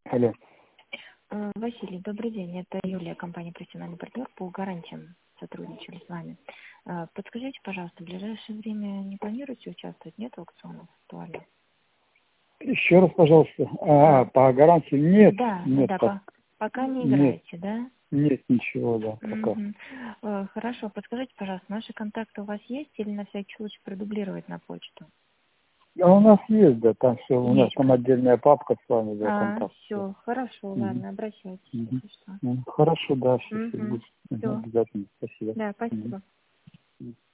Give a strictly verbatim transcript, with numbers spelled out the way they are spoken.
Алло. Э, Василий, добрый день. Это Юлия, компания «Профессиональный партнер» по гарантиям. Сотрудничали с вами. Э, Подскажите, пожалуйста, в ближайшее время не планируете участвовать? Нет аукционов актуально? Еще раз, пожалуйста. А, по гарантии нет. Да, Нет, да, так, по- пока не нет, играете, да? нет ничего, да, пока. Мгм. Э, Хорошо, подскажите, пожалуйста, наши контакты у вас есть или на всякий случай продублировать на почту? А у нас есть, да, там все, у нас Есть. там отдельная папка с вами, да, А, контакт. все, хорошо, Мгм. ладно, обращайтесь, Мгм. если что. Ну, хорошо, да, все, Угу. будет. Мгм, Все, обязательно, спасибо. да, Мгм. спасибо.